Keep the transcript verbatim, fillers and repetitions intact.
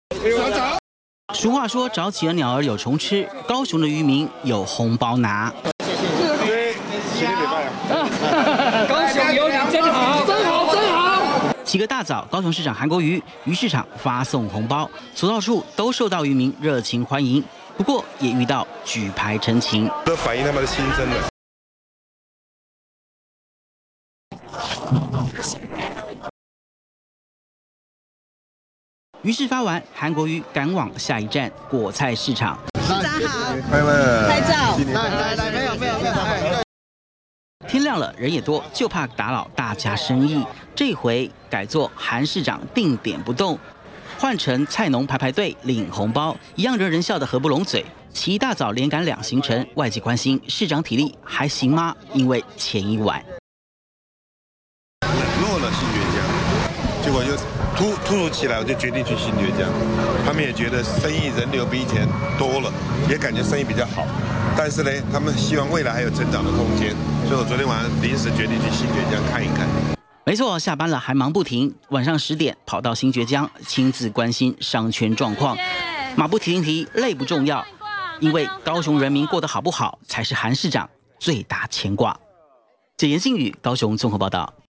俗话说，早起的鸟儿有虫吃，高雄的渔民有红包拿。 高雄有你真好，真好，真好。 起个大早，高雄市长韩国瑜鱼市场发送红包，所到处都受到渔民热情欢迎。不过也遇到举牌陈情， 这反映他们的心声了。 鱼市发完，韩国瑜赶往下一站果菜市场。 市长好， 拍拍拍照。 来来来，没有没有没有。 天亮了，人也多，就怕打扰大家生意。这回改做韩市长定点不动，换成菜农排排队领红包，一样惹人笑的合不拢嘴。起一大早连赶两行程，外界关心市长体力还行吗？因为前一晚落了新爵江，结果就突突如其来，我就决定去新爵江。他们也觉得生意人流比以前多了，也感觉生意比较好。但是呢，他们希望未来还有增长的空间，所以我昨天晚上临时决定去新爵江看一看。 没错，下班了还忙不停，晚上十点跑到新爵江，亲自关心商圈状况。马不停蹄，累不重要，因为高雄人民过得好不好，才是韩市长最大牵挂。简言信语，高雄综合报道。